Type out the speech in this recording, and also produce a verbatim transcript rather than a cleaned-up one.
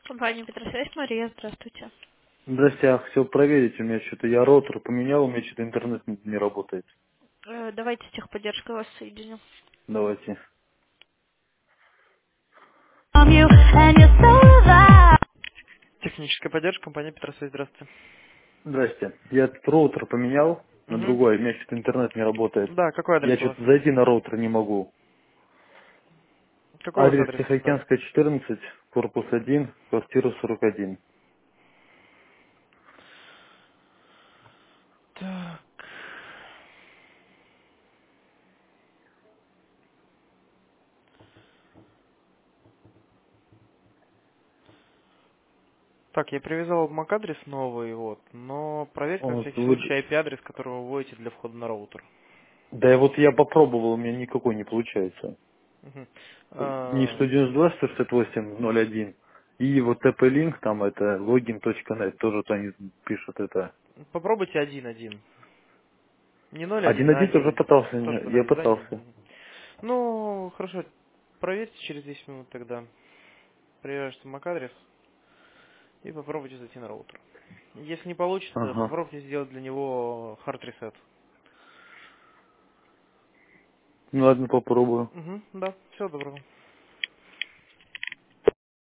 Компания Петросвязь, Мария, здравствуйте. Здрасте, я хотел проверить, у меня что-то, я роутер поменял, у меня что-то интернет не, не работает. Э, давайте с техподдержкой вас соединю. Давайте. Техническая поддержка, компания Петросвязь, здравствуйте. Здрасте, я этот роутер поменял на Угу. другой, у меня что-то интернет не работает. Да, какой адрес Я у вас? что-то зайти на роутер не могу. Какой у вас Адрес адрес? Да. Тихоокеанская, четырнадцать, корпус один, квартира сорок один. Так. Так, я привязал эм эй си-адрес новый, вот, но проверьте на Вот, всякий вы- случай ай пи-адрес, который вы вводите для входа на роутер. Да, и вот я попробовал, у меня никакой не получается. Угу. Не сто девяносто два сто шестьдесят восемь ноль один. И вот тэ пэ-линк, там это логин точка нет, тоже то они пишут это. Попробуйте один один. Не ноль один, Один а один тоже один. пытался, То, что я написание. пытался. Мгм. Ну, хорошо, проверьте через десять минут тогда. Привяжется эм эй си-адрес. И попробуйте зайти на роутер. Если не получится, Ага. попробуйте сделать для него hard reset. Ну ладно, попробую. Угу, да, всего доброго.